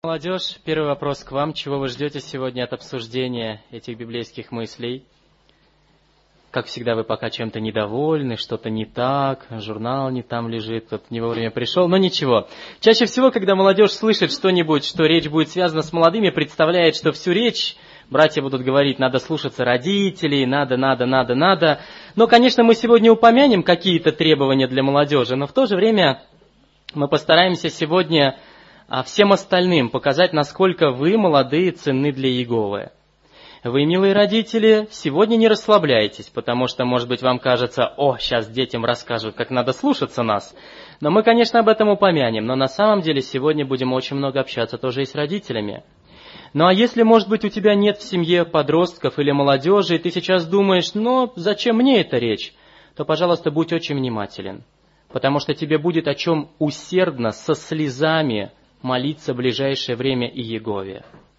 Молодежь, первый вопрос к вам. Чего вы ждете сегодня от обсуждения этих библейских мыслей? Как всегда, вы пока чем-то недовольны, что-то не так, журнал не там лежит, кто-то не вовремя пришел, но ничего. Чаще всего, когда молодежь слышит что-нибудь, что речь будет связана с молодыми, представляет, что всю речь братья будут говорить, надо слушаться родителей, надо. Но, конечно, мы сегодня упомянем какие-то требования для молодежи, но в то же время мы постараемся сегодня всем остальным показать, насколько вы, молодые, ценны для Иеговы. Вы, милые родители, сегодня не расслабляйтесь, потому что, может быть, вам кажется, сейчас детям расскажут, как надо слушаться нас. Но мы, конечно, об этом упомянем, но на самом деле сегодня будем очень много общаться тоже и с родителями. Ну а если, может быть, у тебя нет в семье подростков или молодежи, и ты сейчас думаешь, зачем мне эта речь, то, пожалуйста, будь очень внимателен, потому что тебе будет о чем усердно, со слезами молиться в ближайшее время Иегове.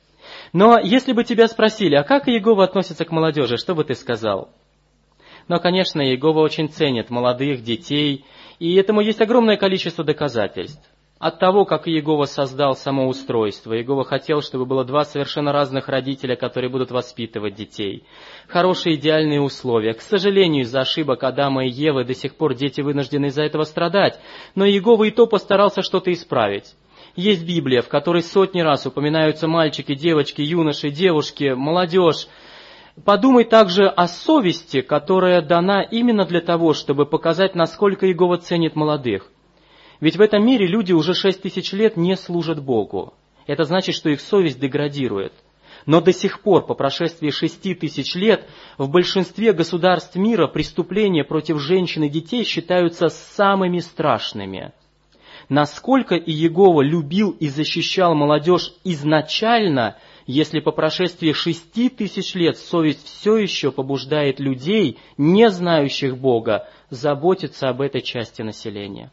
Но если бы тебя спросили, а как Иегова относится к молодежи, что бы ты сказал? Конечно, Иегова очень ценит молодых, детей, и этому есть огромное количество доказательств. От того, как Иегова создал само устройство. Иегова хотел, чтобы было два совершенно разных родителя, которые будут воспитывать детей. Хорошие идеальные условия. К сожалению, из-за ошибок Адама и Евы до сих пор дети вынуждены из-за этого страдать. Но Иегова и то постарался что-то исправить. Есть Библия, в которой сотни раз упоминаются мальчики, девочки, юноши, девушки, молодежь. Подумай также о совести, которая дана именно для того, чтобы показать, насколько Иегова ценит молодых. Ведь в этом мире люди уже 6000 лет не служат Богу. Это значит, что их совесть деградирует. Но до сих пор, по прошествии 6000 лет, в большинстве государств мира преступления против женщин и детей считаются самыми страшными. Насколько Иегова любил и защищал молодежь изначально, если по прошествии 6000 лет совесть все еще побуждает людей, не знающих Бога, заботиться об этой части населения.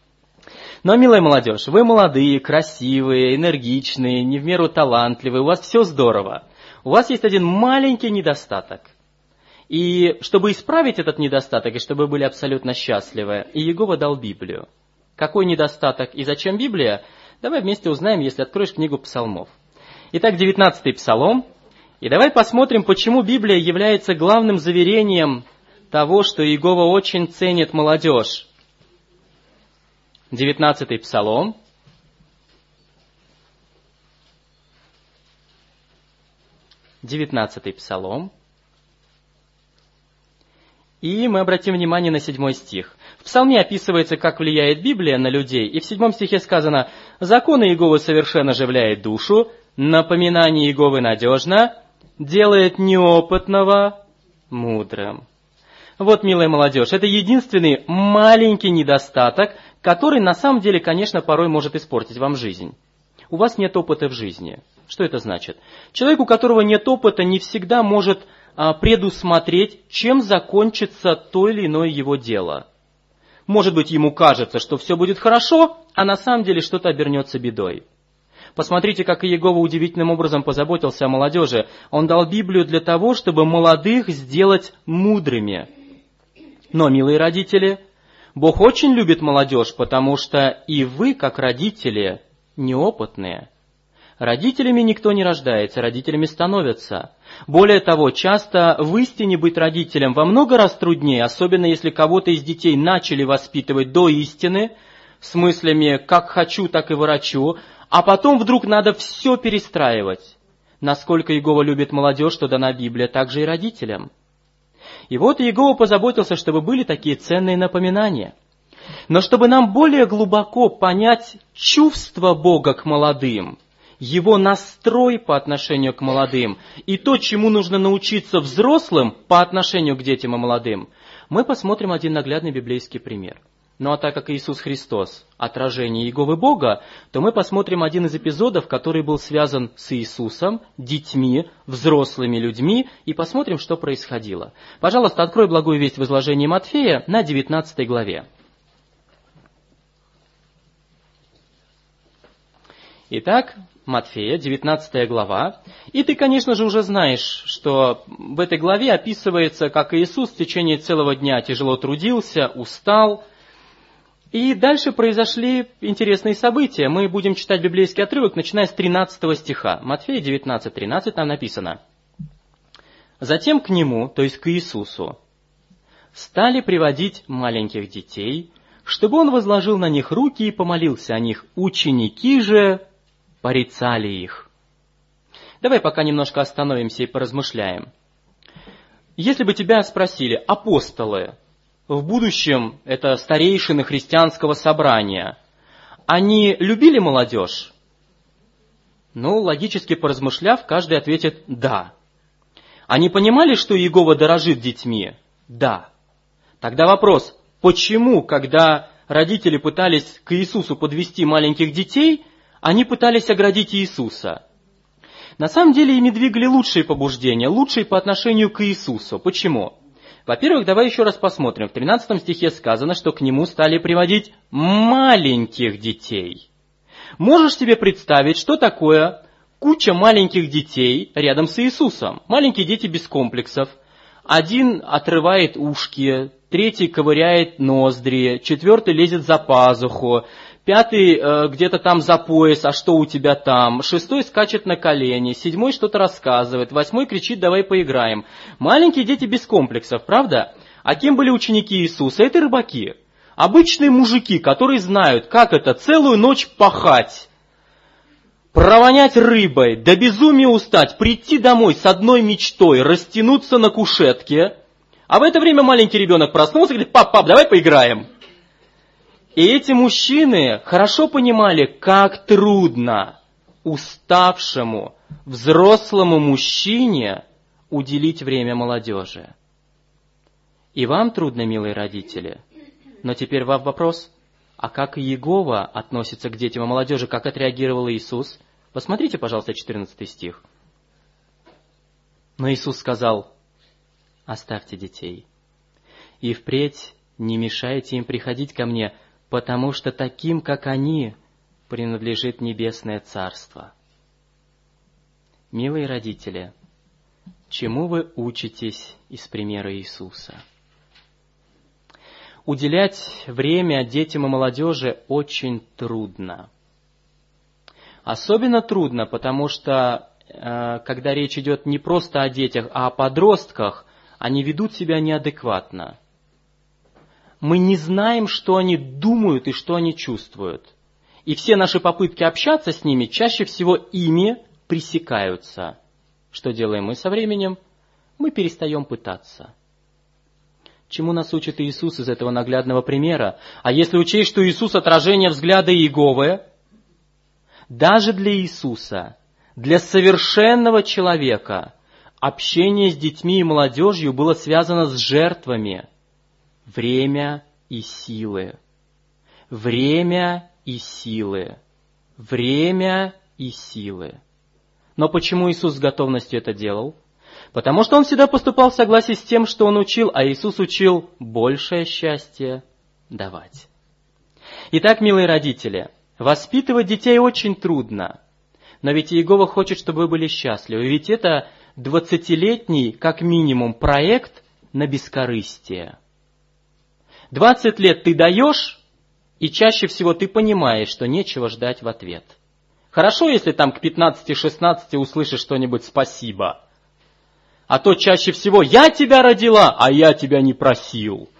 Но, милая молодежь, вы молодые, красивые, энергичные, не в меру талантливые, у вас все здорово. У вас есть один маленький недостаток. И чтобы исправить этот недостаток, и чтобы вы были абсолютно счастливы, Иегова дал Библию. Какой недостаток и зачем Библия? Давай вместе узнаем, если откроешь книгу Псалмов. Итак, 19-й Псалом. И давай посмотрим, почему Библия является главным заверением того, что Иегова очень ценит молодежь. 19-й Псалом. И мы обратим внимание на 7 стих. В Псалме описывается, как влияет Библия на людей, и в 7 стихе сказано: «Законы Иеговы совершенно оживляет душу, напоминание Иеговы надежно, делает неопытного мудрым». Вот, милая молодежь, это единственный маленький недостаток, который на самом деле, конечно, порой может испортить вам жизнь. У вас нет опыта в жизни. Что это значит? Человек, у которого нет опыта, не всегда может предусмотреть, чем закончится то или иное его дело. Может быть, ему кажется, что все будет хорошо, а на самом деле что-то обернется бедой. Посмотрите, как Иегова удивительным образом позаботился о молодежи. Он дал Библию для того, чтобы молодых сделать мудрыми. Но, милые родители, Бог очень любит молодежь, потому что и вы, как родители, неопытные. Родителями никто не рождается, родителями становятся. Более того, часто в истине быть родителем во много раз труднее, особенно если кого-то из детей начали воспитывать до истины, с мыслями «как хочу, так и ворочу», а потом вдруг надо все перестраивать. Насколько Иегова любит молодежь, что дана Библия, так же и родителям. И вот Иегова позаботился, чтобы были такие ценные напоминания. Но чтобы нам более глубоко понять чувство Бога к молодым, Его настрой по отношению к молодым и то, чему нужно научиться взрослым по отношению к детям и молодым, мы посмотрим один наглядный библейский пример. Ну а так как Иисус Христос – отражение Иеговы Бога, то мы посмотрим один из эпизодов, который был связан с Иисусом, детьми, взрослыми людьми, и посмотрим, что происходило. Пожалуйста, открой благую весть в изложении Матфея на 19 главе. Итак, Матфея, 19 глава. И ты, конечно же, уже знаешь, что в этой главе описывается, как Иисус в течение целого дня тяжело трудился, устал. И дальше произошли интересные события. Мы будем читать библейский отрывок, начиная с 13 стиха. Матфея 19:13 там написано. «Затем к нему, то есть к Иисусу, стали приводить маленьких детей, чтобы он возложил на них руки и помолился о них. Ученики же порицали их». Давай пока немножко остановимся и поразмышляем. Если бы тебя спросили, апостолы, в будущем это старейшины христианского собрания, они любили молодежь? Ну, логически поразмышляв, каждый ответит «да». Они понимали, что Иегова дорожит детьми? Да. Тогда вопрос, почему, когда родители пытались к Иисусу подвести маленьких детей, они пытались оградить Иисуса? На самом деле ими двигали лучшие побуждения, лучшие по отношению к Иисусу. Почему? Во-первых, давай еще раз посмотрим. В 13 стихе сказано, что к нему стали приводить маленьких детей. Можешь себе представить, что такое куча маленьких детей рядом с Иисусом? Маленькие дети без комплексов. Один отрывает ушки, третий ковыряет ноздри, четвертый лезет за пазуху, пятый где-то там за пояс, а что у тебя там, шестой скачет на колени, седьмой что-то рассказывает, восьмой кричит «давай поиграем». Маленькие дети без комплексов, правда? А кем были ученики Иисуса? Это рыбаки. Обычные мужики, которые знают, как это целую ночь пахать, провонять рыбой, до безумия устать, прийти домой с одной мечтой, растянуться на кушетке, а в это время маленький ребенок проснулся и говорит: пап, давай поиграем. И эти мужчины хорошо понимали, как трудно уставшему, взрослому мужчине уделить время молодежи. И вам трудно, милые родители. Но теперь вам вопрос, а как Иегова относится к детям и молодежи, как отреагировал Иисус? Посмотрите, пожалуйста, 14 стих. Но Иисус сказал: оставьте детей, и впредь не мешайте им приходить ко мне, потому что таким, как они, принадлежит небесное царство. Милые родители, чему вы учитесь из примера Иисуса? Уделять время детям и молодежи очень трудно. Особенно трудно, потому что, когда речь идет не просто о детях, а о подростках, они ведут себя неадекватно. Мы не знаем, что они думают и что они чувствуют. И все наши попытки общаться с ними чаще всего ими пресекаются. Что делаем мы со временем? Мы перестаем пытаться. Чему нас учит Иисус из этого наглядного примера? А если учесть, что Иисус — отражение взгляда Иеговы, даже для Иисуса, для совершенного человека, общение с детьми и молодежью было связано с жертвами. Время и силы. Время и силы. Время и силы. Но почему Иисус с готовностью это делал? Потому что Он всегда поступал в согласии с тем, что Он учил, а Иисус учил большее счастье давать. Итак, милые родители, воспитывать детей очень трудно. Но ведь Иегова хочет, чтобы вы были счастливы. Ведь это 20-летний, как минимум, проект на бескорыстие. 20 лет ты даешь, и чаще всего ты понимаешь, что нечего ждать в ответ. Хорошо, если там к 15-16 услышишь что-нибудь «спасибо». А то чаще всего «я тебя родила, а я тебя не просил».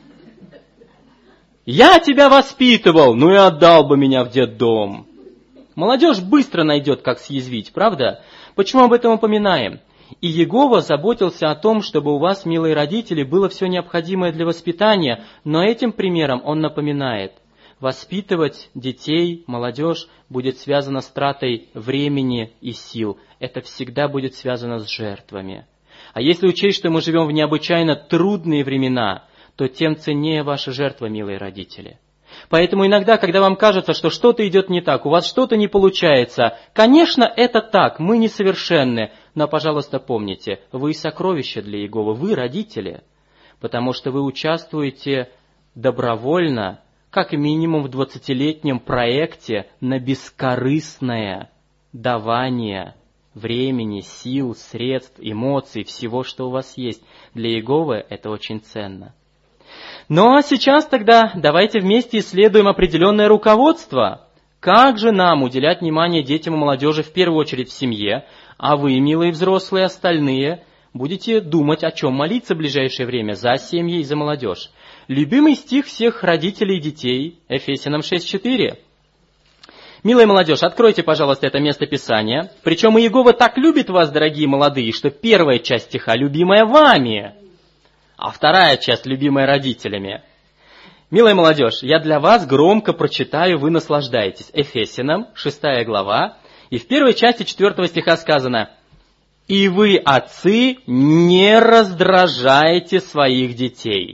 «Я тебя воспитывал, ну и отдал бы меня в детдом». Молодежь быстро найдет, как съязвить, правда? Почему об этом упоминаем? И Иегова заботился о том, чтобы у вас, милые родители, было все необходимое для воспитания, но этим примером он напоминает: воспитывать детей, молодежь будет связано с тратой времени и сил. Это всегда будет связано с жертвами. А если учесть, что мы живем в необычайно трудные времена, то тем ценнее ваша жертва, милые родители. Поэтому иногда, когда вам кажется, что что-то идет не так, у вас что-то не получается, конечно, это так, мы несовершенны, но, пожалуйста, помните, вы сокровище для Иеговы, вы родители, потому что вы участвуете добровольно, как минимум в 20-летнем проекте на бескорыстное давание времени, сил, средств, эмоций, всего, что у вас есть. Для Иеговы это очень ценно. Ну а сейчас тогда давайте вместе исследуем определенное руководство. Как же нам уделять внимание детям и молодежи в первую очередь в семье, а вы, милые взрослые, остальные, будете думать, о чем молиться в ближайшее время за семьи и за молодежь. Любимый стих всех родителей и детей, Ефесянам 6:4. Милая молодежь, откройте, пожалуйста, это место Писания. Причем Иегова так любит вас, дорогие молодые, что первая часть стиха любимая вами, а вторая часть любимая родителями. Милая молодежь, я для вас громко прочитаю, вы наслаждаетесь. Ефесянам, 6 глава, и в первой части 4 стиха сказано: «И вы, отцы, не раздражайте своих детей».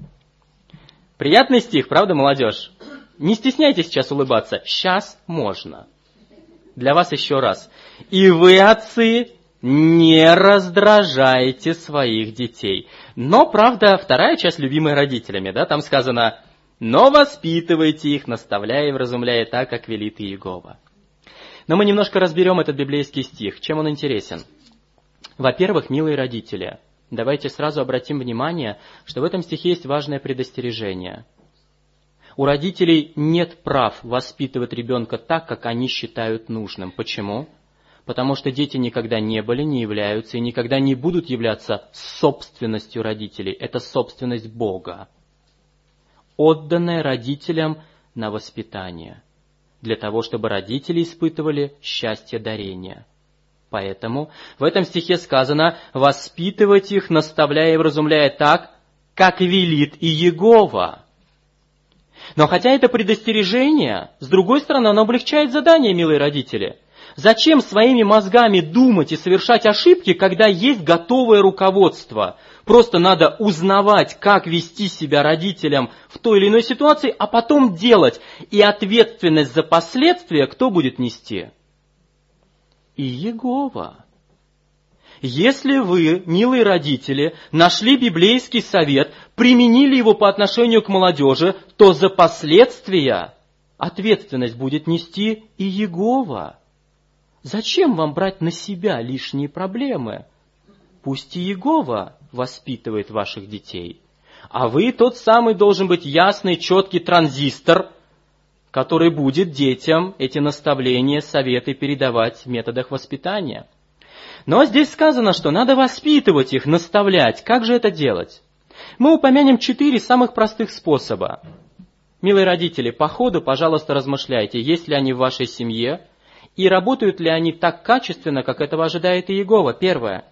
Приятный стих, правда, молодежь? Не стесняйтесь сейчас улыбаться. Сейчас можно. Для вас еще раз. «И вы, отцы, не раздражайте своих детей». Но, правда, вторая часть любимая родителями, да, там сказано: «Но воспитывайте их, наставляя и вразумляя так, как велит Иегова». Но мы немножко разберем этот библейский стих. Чем он интересен? Во-первых, милые родители, давайте сразу обратим внимание, что в этом стихе есть важное предостережение. У родителей нет прав воспитывать ребенка так, как они считают нужным. Почему? Потому что дети никогда не были, не являются и никогда не будут являться собственностью родителей. Это собственность Бога, отданная родителям на воспитание, для того, чтобы родители испытывали счастье дарения. Поэтому в этом стихе сказано: «Воспитывать их, наставляя и вразумляя так, как велит Иегова». Но хотя это предостережение, с другой стороны, оно облегчает задание, милые родители. Зачем своими мозгами думать и совершать ошибки, когда есть готовое руководство? Просто надо узнавать, как вести себя родителям в той или иной ситуации, а потом делать. И ответственность за последствия кто будет нести? Иегова. Если вы, милые родители, нашли библейский совет, применили его по отношению к молодежи, то за последствия ответственность будет нести Иегова. Зачем вам брать на себя лишние проблемы? Пусть Иегова воспитывает ваших детей, а вы тот самый должен быть ясный, четкий транзистор, который будет детям эти наставления, советы передавать в методах воспитания. Но здесь сказано, что надо воспитывать их, наставлять. Как же это делать? Мы упомянем 4 самых простых способа. Милые родители, по ходу, пожалуйста, размышляйте, есть ли они в вашей семье, и работают ли они так качественно, как этого ожидает Иегова. Первое.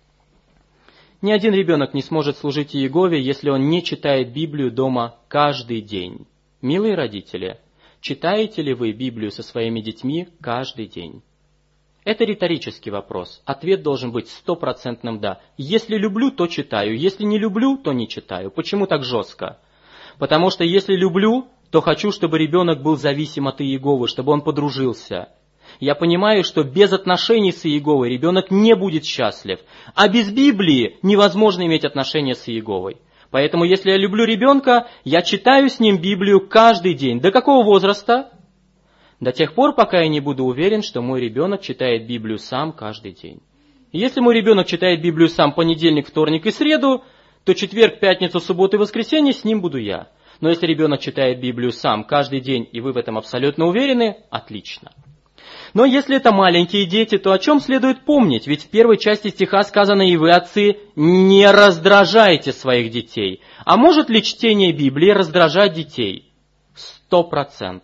Ни один ребенок не сможет служить Иегове, если он не читает Библию дома каждый день. Милые родители, читаете ли вы Библию со своими детьми каждый день? Это риторический вопрос. Ответ должен быть 100% «да». Если люблю, то читаю. Если не люблю, то не читаю. Почему так жестко? Потому что если люблю, то хочу, чтобы ребенок был зависим от Иеговы, чтобы он подружился. Я понимаю, что без отношений с Иеговой ребенок не будет счастлив. А без Библии невозможно иметь отношения с Иеговой. Поэтому, если я люблю ребенка, я читаю с ним Библию каждый день. До какого возраста? До тех пор, пока я не буду уверен, что мой ребенок читает Библию сам каждый день. И если мой ребенок читает Библию сам понедельник, вторник и среду, то четверг, пятницу, субботу и воскресенье с ним буду я. Но если ребенок читает Библию сам каждый день, и вы в этом абсолютно уверены, отлично. Но если это маленькие дети, то о чем следует помнить? Ведь в первой части стиха сказано: «И вы, отцы, не раздражайте своих детей». А может ли чтение Библии раздражать детей? 100%.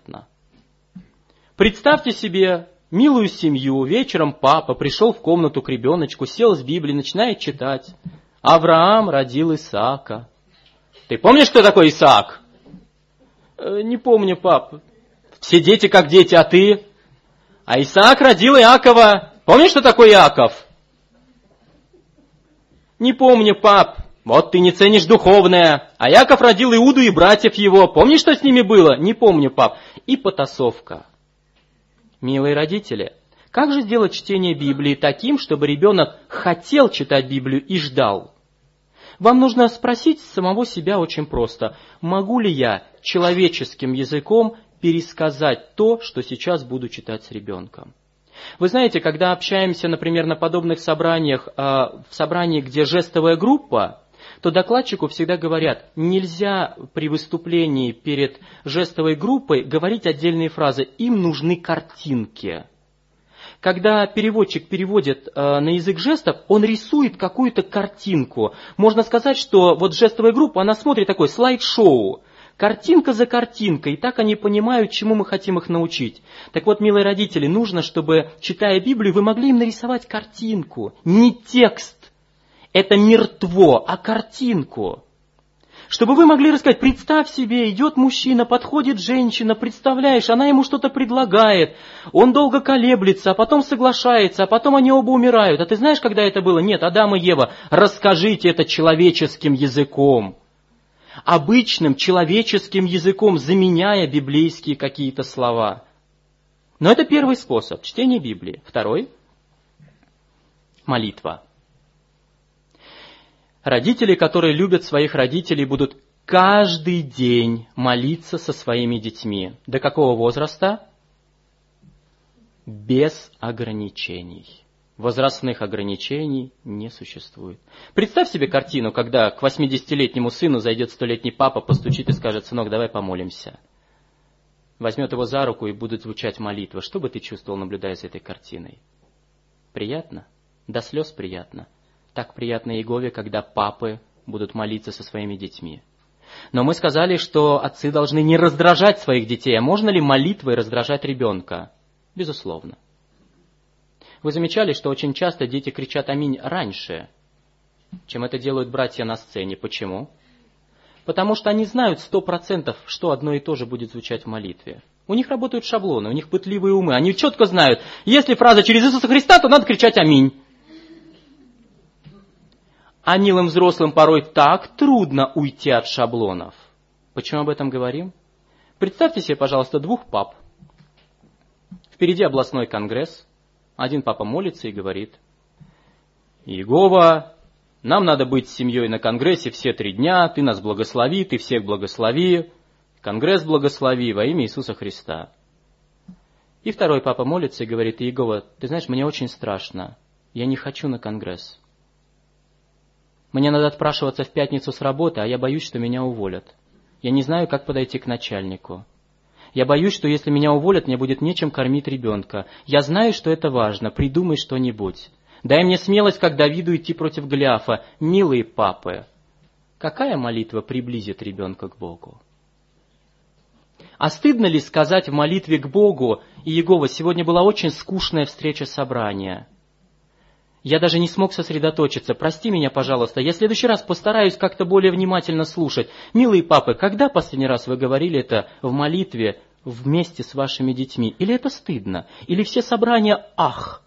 Представьте себе милую семью. Вечером папа пришел в комнату к ребеночку, сел с Библией, начинает читать. Авраам родил Исаака. Ты помнишь, что такое Исаак? Не помню, пап. Все дети как дети, а ты? А Исаак родил Иакова. Помнишь, что такое Иаков? Не помню, пап. Вот ты не ценишь духовное. А Иаков родил Иуду и братьев его. Помнишь, что с ними было? Не помню, пап. И потасовка. Милые родители, как же сделать чтение Библии таким, чтобы ребенок хотел читать Библию и ждал? Вам нужно спросить самого себя очень просто. Могу ли я человеческим языком пересказать то, что сейчас буду читать с ребенком? Вы знаете, когда общаемся, например, на подобных собраниях, в собрании, где жестовая группа, то докладчику всегда говорят, нельзя при выступлении перед жестовой группой говорить отдельные фразы, им нужны картинки. Когда переводчик переводит на язык жестов, он рисует какую-то картинку. Можно сказать, что вот жестовая группа, она смотрит такой слайд-шоу. Картинка за картинкой, и так они понимают, чему мы хотим их научить. Так вот, милые родители, нужно, чтобы, читая Библию, вы могли им нарисовать картинку, не текст. Это мертво, а картинку. Чтобы вы могли рассказать, представь себе, идет мужчина, подходит женщина, представляешь, она ему что-то предлагает, он долго колеблется, а потом соглашается, а потом они оба умирают. А ты знаешь, когда это было? Нет, Адам и Ева, расскажите это человеческим языком. Обычным человеческим языком, заменяя библейские какие-то слова. Но это первый способ, чтение Библии. Второй – молитва. Родители, которые любят своих родителей, будут каждый день молиться со своими детьми. До какого возраста? Без ограничений. Возрастных ограничений не существует. Представь себе картину, когда к 80-летнему сыну зайдет 100-летний папа, постучит и скажет: сынок, давай помолимся. Возьмет его за руку и будет звучать молитва. Что бы ты чувствовал, наблюдая за этой картиной? Приятно? До слез приятно. Так приятно Иегове, когда папы будут молиться со своими детьми. Но мы сказали, что отцы должны не раздражать своих детей. А можно ли молитвой раздражать ребенка? Безусловно. Вы замечали, что очень часто дети кричат «Аминь» раньше, чем это делают братья на сцене. Почему? Потому что они знают 100%, что одно и то же будет звучать в молитве. У них работают шаблоны, у них пытливые умы. Они четко знают, если фраза через Иисуса Христа, то надо кричать «Аминь». А милым взрослым порой так трудно уйти от шаблонов. Почему об этом говорим? Представьте себе, пожалуйста, двух пап. Впереди областной конгресс. Один папа молится и говорит: Иегова, нам надо быть с семьей на конгрессе все 3 дня, ты нас благослови, ты всех благослови, конгресс благослови во имя Иисуса Христа. И второй папа молится и говорит: Иегова, ты знаешь, мне очень страшно, я не хочу на конгресс. Мне надо отпрашиваться в пятницу с работы, а я боюсь, что меня уволят. Я не знаю, как подойти к начальнику. Я боюсь, что если меня уволят, мне будет нечем кормить ребенка. Я знаю, что это важно, придумай что-нибудь. Дай мне смелость, как Давиду, идти против Голиафа. Милые папы, какая молитва приблизит ребенка к Богу? А стыдно ли сказать в молитве к Богу: Иегова, сегодня была очень скучная встреча собрания. Я даже не смог сосредоточиться. Прости меня, пожалуйста. Я в следующий раз постараюсь как-то более внимательно слушать. Милые папы, когда последний раз вы говорили это в молитве вместе с вашими детьми? Или это стыдно? Или все собрания «ах»?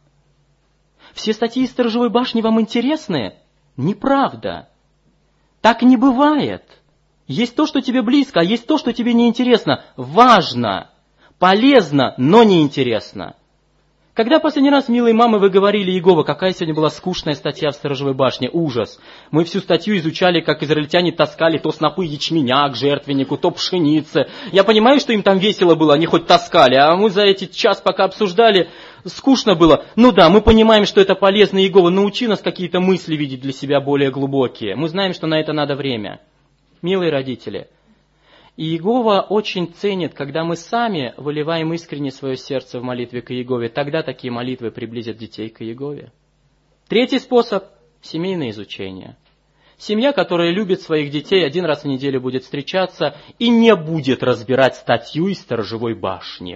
Все статьи из Сторожевой башни вам интересны? Неправда. Так не бывает. Есть то, что тебе близко, а есть то, что тебе неинтересно. Важно, полезно, но неинтересно. Когда последний раз, милые мамы, вы говорили: Иегова, какая сегодня была скучная статья в Сторожевой башне? Ужас. Мы всю статью изучали, как израильтяне таскали то снопы ячменя к жертвеннику, то пшеницы. Я понимаю, что им там весело было, они хоть таскали, а мы за эти час, пока обсуждали, скучно было. Ну да, мы понимаем, что это полезно, Иегова, научи нас какие-то мысли видеть для себя более глубокие. Мы знаем, что на это надо время. Милые родители, и Иегова очень ценит, когда мы сами выливаем искренне свое сердце в молитве к Иегове. Тогда такие молитвы приблизят детей к Иегове. Третий способ – семейное изучение. Семья, которая любит своих детей, 1 раз в неделю будет встречаться и не будет разбирать статью из Сторожевой башни.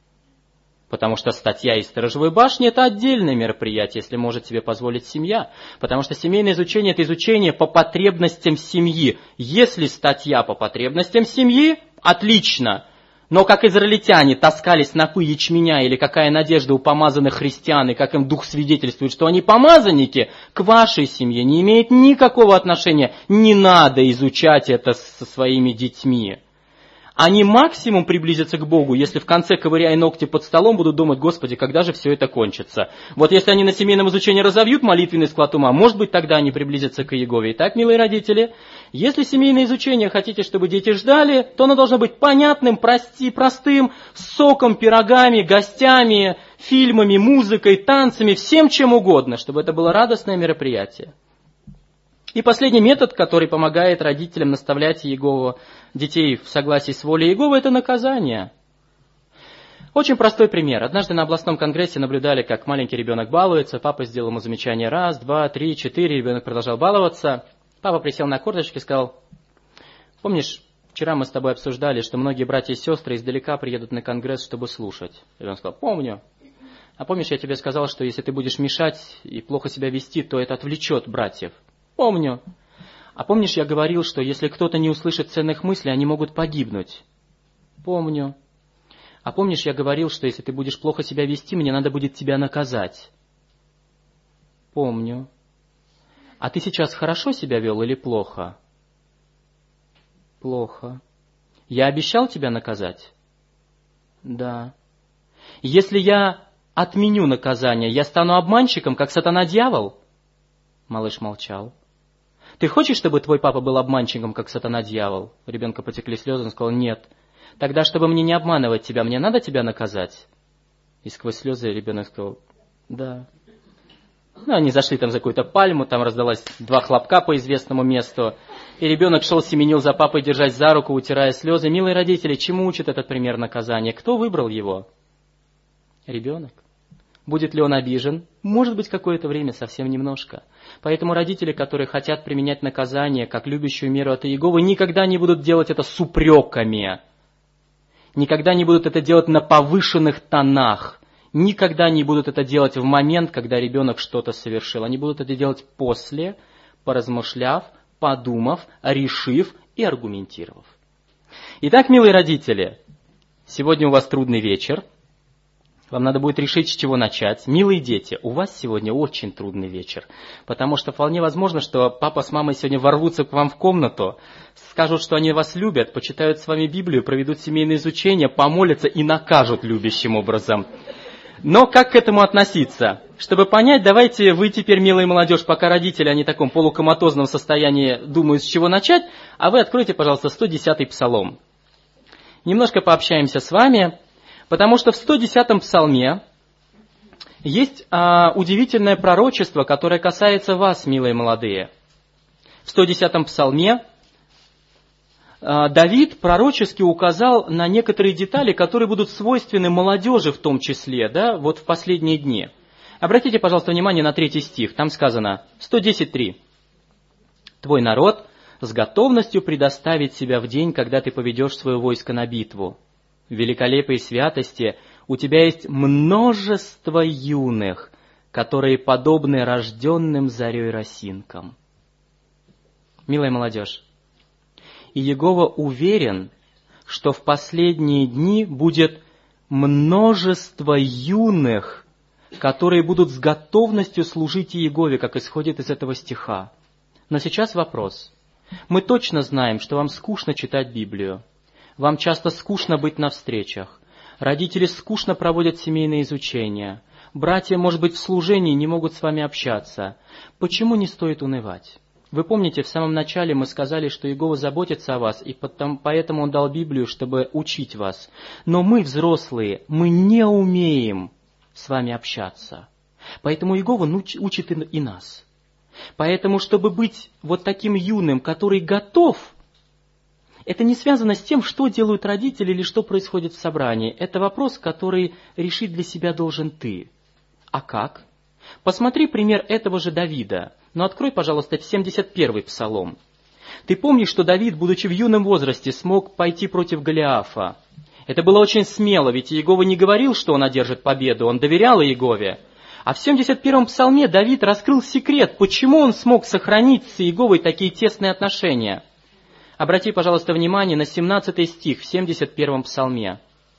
Потому что статья из Сторожевой башни – это отдельное мероприятие, если может себе позволить семья. Потому что семейное изучение – это изучение по потребностям семьи. Если статья по потребностям семьи – отлично. Но как израильтяне таскали снопы ячменя, или какая надежда у помазанных христиан, и как им Дух свидетельствует, что они помазанники, к вашей семье не имеет никакого отношения. Не надо изучать это со своими детьми. Они максимум приблизятся к Богу, если в конце, ковыряя ногти под столом, будут думать: Господи, когда же все это кончится? Вот если они на семейном изучении разовьют молитвенный склад ума, может быть, тогда они приблизятся к Иегове. Итак, милые родители, если семейное изучение хотите, чтобы дети ждали, то оно должно быть понятным, простым, с соком, пирогами, гостями, фильмами, музыкой, танцами, всем чем угодно, чтобы это было радостное мероприятие. И последний метод, который помогает родителям наставлять детей в согласии с волей Иеговы, это наказание. Очень простой пример. Однажды на областном конгрессе наблюдали, как маленький ребенок балуется. Папа сделал ему замечание 1, 2, 3, 4. Ребенок продолжал баловаться. Папа присел на корточки и сказал: помнишь, вчера мы с тобой обсуждали, что многие братья и сестры издалека приедут на конгресс, чтобы слушать. Ребенок сказал: помню. А помнишь, я тебе сказал, что если ты будешь мешать и плохо себя вести, то это отвлечет братьев? Помню. А помнишь, я говорил, что если кто-то не услышит ценных мыслей, они могут погибнуть? Помню. А помнишь, я говорил, что если ты будешь плохо себя вести, мне надо будет тебя наказать? Помню. А ты сейчас хорошо себя вел или плохо? Плохо. Я обещал тебя наказать? Да. Если я отменю наказание, я стану обманщиком, как сатана-дьявол? Малыш молчал. Ты хочешь, чтобы твой папа был обманщиком, как сатана-дьявол? У ребенка потекли слезы, он сказал: нет. Тогда, чтобы мне не обманывать тебя, мне надо тебя наказать? И сквозь слезы ребенок сказал: да. Они зашли там за какую-то пальму, там раздалось 2 хлопка по известному месту. И ребенок шел, семенил за папой, держась за руку, утирая слезы. Милые родители, чему учит этот пример наказания? Кто выбрал его? Ребенок. Будет ли он обижен? Может быть, какое-то время, совсем немножко. Поэтому родители, которые хотят применять наказание как любящую меру от Иеговы, никогда не будут делать это с упреками. Никогда не будут это делать на повышенных тонах. Никогда не будут это делать в момент, когда ребенок что-то совершил. Они будут это делать после, поразмышляв, подумав, решив и аргументировав. Итак, милые родители, сегодня у вас трудный вечер. Вам надо будет решить, с чего начать. Милые дети, у вас сегодня очень трудный вечер, потому что вполне возможно, что папа с мамой сегодня ворвутся к вам в комнату, скажут, что они вас любят, почитают с вами Библию, проведут семейное изучение, помолятся и накажут любящим образом. Но как к этому относиться? Чтобы понять, давайте вы теперь, милая молодежь, пока родители, они в таком полукоматозном состоянии думают, с чего начать, а вы откройте, пожалуйста, 110-й псалом. Немножко пообщаемся с вами. Потому что в 110-м псалме есть удивительное пророчество, которое касается вас, милые молодые. В 110-м псалме Давид пророчески указал на некоторые детали, которые будут свойственны молодежи в том числе, да, вот в последние дни. Обратите, пожалуйста, внимание на 3 стих. Там сказано 110:3. «Твой народ с готовностью предоставит себя в день, когда ты поведешь свое войско на битву. В великолепии святости у тебя есть множество юных, которые подобны рожденным зарей росинкам». Милая молодежь, Иегова уверен, что в последние дни будет множество юных, которые будут с готовностью служить Иегове, как исходит из этого стиха. Но сейчас вопрос. Мы точно знаем, что вам скучно читать Библию. Вам часто скучно быть на встречах. Родители скучно проводят семейные изучения. Братья, может быть, в служении не могут с вами общаться. Почему не стоит унывать? Вы помните, в самом начале мы сказали, что Иегова заботится о вас, и поэтому Он дал Библию, чтобы учить вас. Но мы, взрослые, мы не умеем с вами общаться. Поэтому Иегова учит и нас. Поэтому, чтобы быть вот таким юным, который готов, это не связано с тем, что делают родители или что происходит в собрании. Это вопрос, который решить для себя должен ты. А как? Посмотри пример этого же Давида. Но открой, пожалуйста, 71-й псалом. Ты помнишь, что Давид, будучи в юном возрасте, смог пойти против Голиафа? Это было очень смело, ведь Иегова не говорил, что он одержит победу, он доверял Иегове. А в 71-м псалме Давид раскрыл секрет, почему он смог сохранить с Иеговой такие тесные отношения. Обрати, пожалуйста, внимание на 17 стих в 71-м псалме.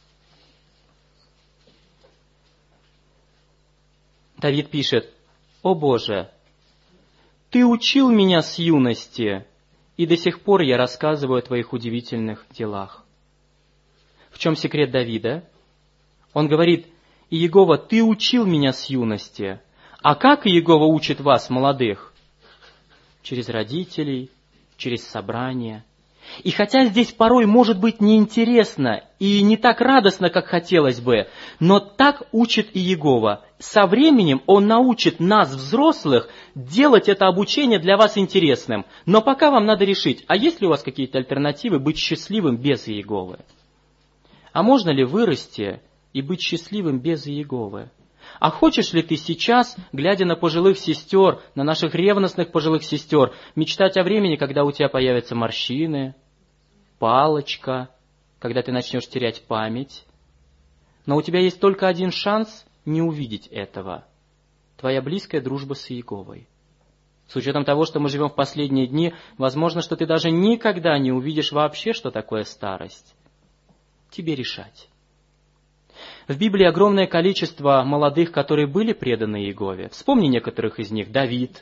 Давид пишет: «О Боже, Ты учил меня с юности, и до сих пор я рассказываю о Твоих удивительных делах». В чем секрет Давида? Он говорит: «Иегова, Ты учил меня с юности». А как Иегова учит вас, молодых? Через родителей, через собрания. И хотя здесь порой может быть неинтересно и не так радостно, как хотелось бы, но так учит и Иегова. Со временем Он научит нас, взрослых, делать это обучение для вас интересным. Но пока вам надо решить, а есть ли у вас какие-то альтернативы быть счастливым без Иеговы? А можно ли вырасти и быть счастливым без Иеговы? А хочешь ли ты сейчас, глядя на пожилых сестер, на наших ревностных пожилых сестер, мечтать о времени, когда у тебя появятся морщины, палочка, когда ты начнешь терять память? Но у тебя есть только один шанс не увидеть этого. Твоя близкая дружба с Иеговой. С учетом того, что мы живем в последние дни, возможно, что ты даже никогда не увидишь вообще, что такое старость. Тебе решать. В Библии огромное количество молодых, которые были преданы Иегове. Вспомни некоторых из них. Давид.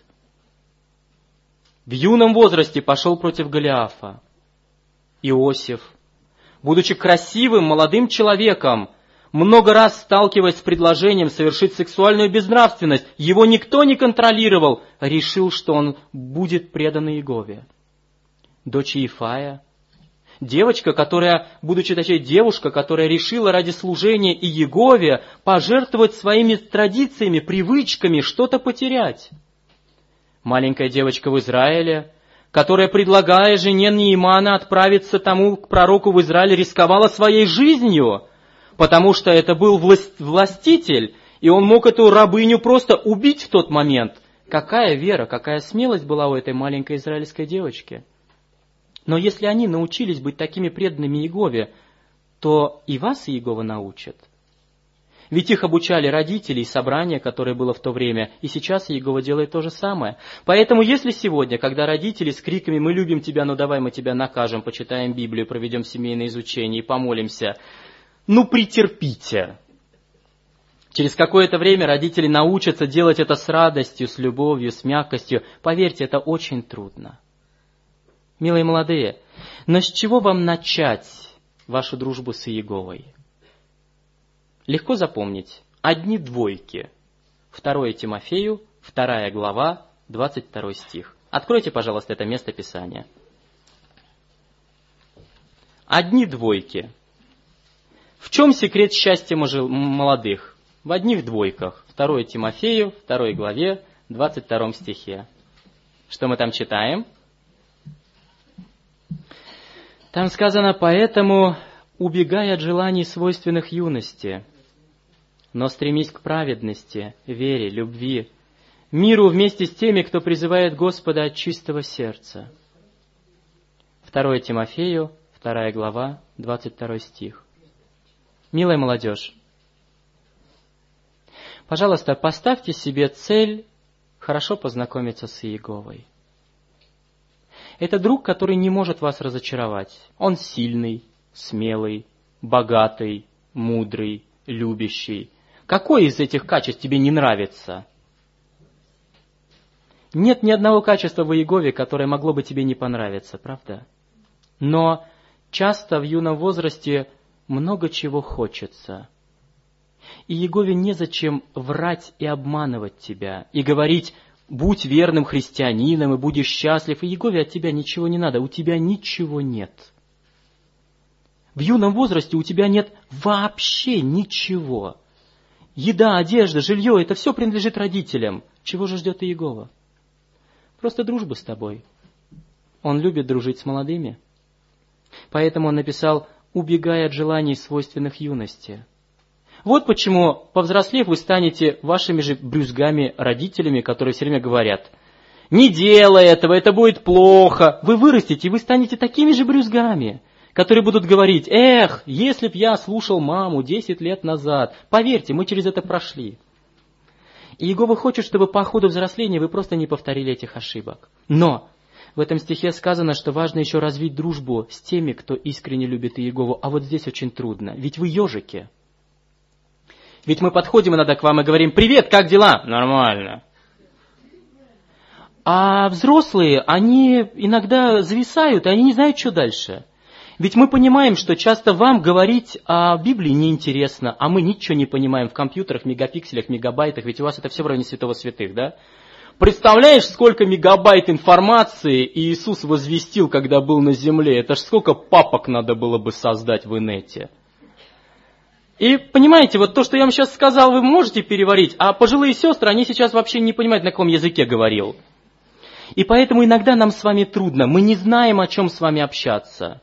В юном возрасте пошел против Голиафа. Иосиф. Будучи красивым, молодым человеком, много раз сталкиваясь с предложением совершить сексуальную безнравственность, его никто не контролировал, решил, что он будет предан Иегове. Дочь Иефая. Девочка, девушка, которая решила ради служения Иегове пожертвовать своими традициями, привычками, что-то потерять. Маленькая девочка в Израиле, которая, предлагая жене Неимана отправиться тому к пророку в Израиль, рисковала своей жизнью, потому что это был властитель, и он мог эту рабыню просто убить в тот момент. Какая вера, какая смелость была у этой маленькой израильской девочки. Но если они научились быть такими преданными Иегове, то и вас Иегова научат. Ведь их обучали родители и собрание, которое было в то время, и сейчас Иегова делает то же самое. Поэтому если сегодня, когда родители с криками «Мы любим тебя, но давай мы тебя накажем, почитаем Библию, проведем семейное изучение и помолимся», претерпите. Через какое-то время родители научатся делать это с радостью, с любовью, с мягкостью. Поверьте, это очень трудно. Милые молодые, но с чего вам начать вашу дружбу с Иеговой? Легко запомнить. Одни двойки. 2 Тимофею, 2 глава, 22 стих. Откройте, пожалуйста, это место Писания. Одни двойки. В чем секрет счастья молодых? В одних двойках. 2 Тимофею, 2 главе, 22 стихе. Что мы там читаем? Там сказано: «Поэтому убегай от желаний, свойственных юности, но стремись к праведности, вере, любви, миру вместе с теми, кто призывает Господа от чистого сердца». 2 Тимофею, 2 глава, 22 стих. Милая молодежь, пожалуйста, поставьте себе цель хорошо познакомиться с Иеговой. Это друг, который не может вас разочаровать. Он сильный, смелый, богатый, мудрый, любящий. Какое из этих качеств тебе не нравится? Нет ни одного качества в Иегове, которое могло бы тебе не понравиться, правда? Но часто в юном возрасте много чего хочется. И Иегове незачем врать и обманывать тебя, и говорить: будь верным христианином и будешь счастлив. И Иегове от тебя ничего не надо, у тебя ничего нет. В юном возрасте у тебя нет вообще ничего. Еда, одежда, жилье — это все принадлежит родителям. Чего же ждет Иегова? Просто дружбы с тобой. Он любит дружить с молодыми. Поэтому он написал: убегай от желаний, свойственных юности. Вот почему, повзрослев, вы станете вашими же брюзгами-родителями, которые все время говорят: не делай этого, это будет плохо. Вы вырастете, и вы станете такими же брюзгами, которые будут говорить: эх, если б я слушал маму 10 лет назад. Поверьте, мы через это прошли. И Иегова хочет, чтобы по ходу взросления вы просто не повторили этих ошибок. Но в этом стихе сказано, что важно еще развить дружбу с теми, кто искренне любит Иегову. А вот здесь очень трудно, ведь вы ежики. Ведь мы подходим иногда к вам и говорим: привет, как дела? Нормально. А взрослые, они иногда зависают, и они не знают, что дальше. Ведь мы понимаем, что часто вам говорить о Библии неинтересно, а мы ничего не понимаем в компьютерах, мегапикселях, мегабайтах, ведь у вас это все в районе святого святых, да? Представляешь, сколько мегабайт информации Иисус возвестил, когда был на земле? Это ж сколько папок надо было бы создать в инете. И понимаете, вот то, что я вам сейчас сказал, вы можете переварить, а пожилые сестры, они сейчас вообще не понимают, на каком языке говорил. И поэтому иногда нам с вами трудно, мы не знаем, о чем с вами общаться.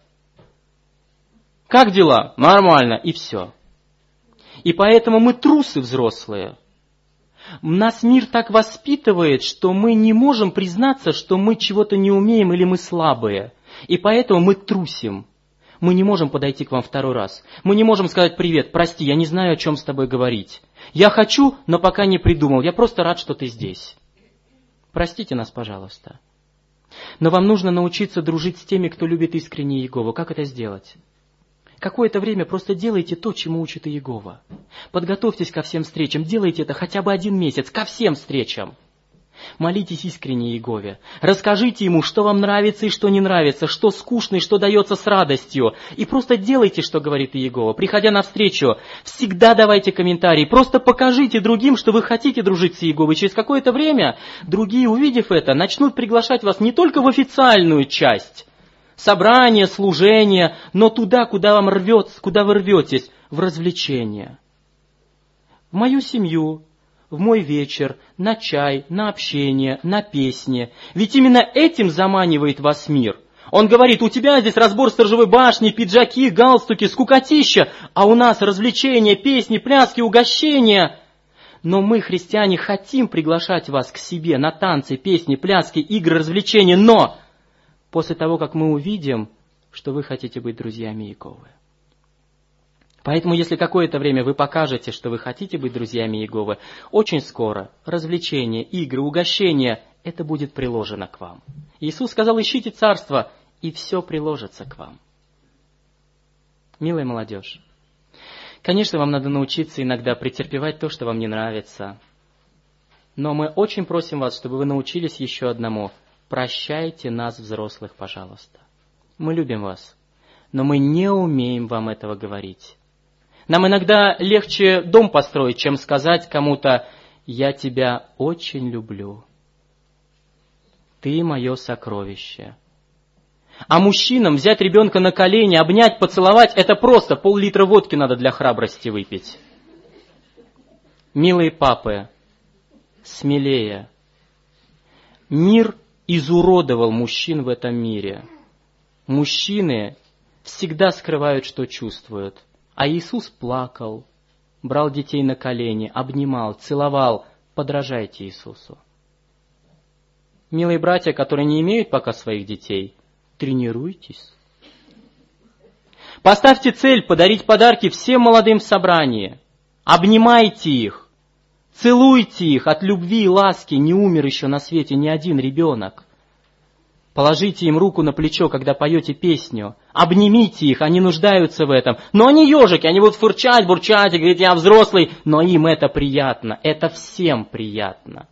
Как дела? Нормально, и все. И поэтому мы трусы взрослые. Нас мир так воспитывает, что мы не можем признаться, что мы чего-то не умеем или мы слабые. И поэтому мы трусим. Мы не можем подойти к вам второй раз. Мы не можем сказать: привет, прости, я не знаю, о чем с тобой говорить. Я хочу, но пока не придумал. Я просто рад, что ты здесь. Простите нас, пожалуйста. Но вам нужно научиться дружить с теми, кто любит искренне Иегову. Как это сделать? Какое-то время просто делайте то, чему учит Иегова. Подготовьтесь ко всем встречам, делайте это хотя бы 1 месяц, ко всем встречам. Молитесь искренне Иегове. Расскажите ему, что вам нравится и что не нравится, что скучно и что дается с радостью. И просто делайте, что говорит Иегова. Приходя на встречу, всегда давайте комментарии. Просто покажите другим, что вы хотите дружить с Иеговой. Через какое-то время другие, увидев это, начнут приглашать вас не только в официальную часть, собрание, служение, но туда, куда вам рвется, куда вы рветесь, в развлечения. В мою семью, в мой вечер, на чай, на общение, на песни. Ведь именно этим заманивает вас мир. Он говорит: у тебя здесь разбор сторожевой башни, пиджаки, галстуки, скукотища, а у нас развлечения, песни, пляски, угощения. Но мы, христиане, хотим приглашать вас к себе на танцы, песни, пляски, игры, развлечения, но после того, как мы увидим, что вы хотите быть друзьями Иеговы. Поэтому, если какое-то время вы покажете, что вы хотите быть друзьями Иеговы, очень скоро развлечения, игры, угощения, это будет приложено к вам. Иисус сказал: ищите царство, и все приложится к вам. Милая молодежь, конечно, вам надо научиться иногда претерпевать то, что вам не нравится. Но мы очень просим вас, чтобы вы научились еще одному: прощайте нас, взрослых, пожалуйста. Мы любим вас, но мы не умеем вам этого говорить. Нам иногда легче дом построить, чем сказать кому-то: я тебя очень люблю. Ты мое сокровище. А мужчинам взять ребенка на колени, обнять, поцеловать — это просто пол-литра водки надо для храбрости выпить. Милые папы, смелее. Мир изуродовал мужчин в этом мире. Мужчины всегда скрывают, что чувствуют. А Иисус плакал, брал детей на колени, обнимал, целовал. Подражайте Иисусу. Милые братья, которые не имеют пока своих детей, тренируйтесь. Поставьте цель подарить подарки всем молодым в собрании. Обнимайте их, целуйте их. От любви и ласки не умер еще на свете ни один ребенок. Положите им руку на плечо, когда поете песню. Обнимите их, они нуждаются в этом. Но они ежики, они будут фырчать, бурчать и говорить: я взрослый. Но им это приятно, это всем приятно.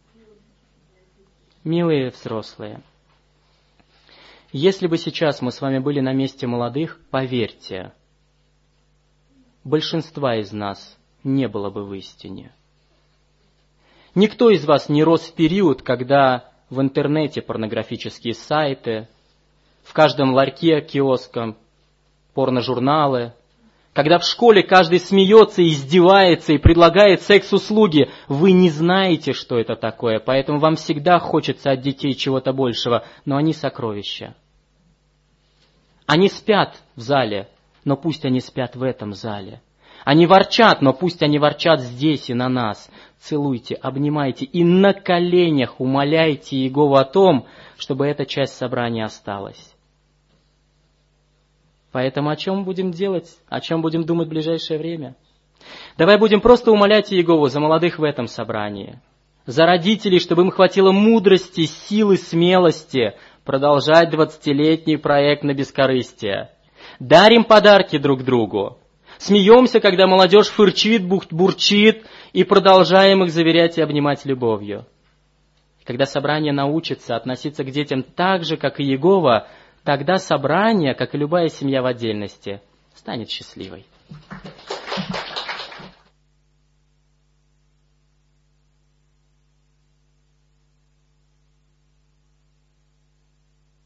Милые взрослые, если бы сейчас мы с вами были на месте молодых, поверьте, большинства из нас не было бы в истине. Никто из вас не рос в период, когда в интернете порнографические сайты, в каждом ларьке, киоском порножурналы, когда в школе каждый смеется, издевается и предлагает секс-услуги. Вы не знаете, что это такое, поэтому вам всегда хочется от детей чего-то большего, но они сокровища. Они спят в зале, но пусть они спят в этом зале. Они ворчат, но пусть они ворчат здесь и на нас. Целуйте, обнимайте и на коленях умоляйте Иегову о том, чтобы эта часть собрания осталась. Поэтому о чем будем делать? О чем будем думать в ближайшее время? Давай будем просто умолять Иегову за молодых в этом собрании. За родителей, чтобы им хватило мудрости, силы, смелости продолжать 20-летний проект на бескорыстие. Дарим подарки друг другу. Смеемся, когда молодежь фырчит, бурчит, и продолжаем их заверять и обнимать любовью. Когда собрание научится относиться к детям так же, как и Иегова, тогда собрание, как и любая семья в отдельности, станет счастливой.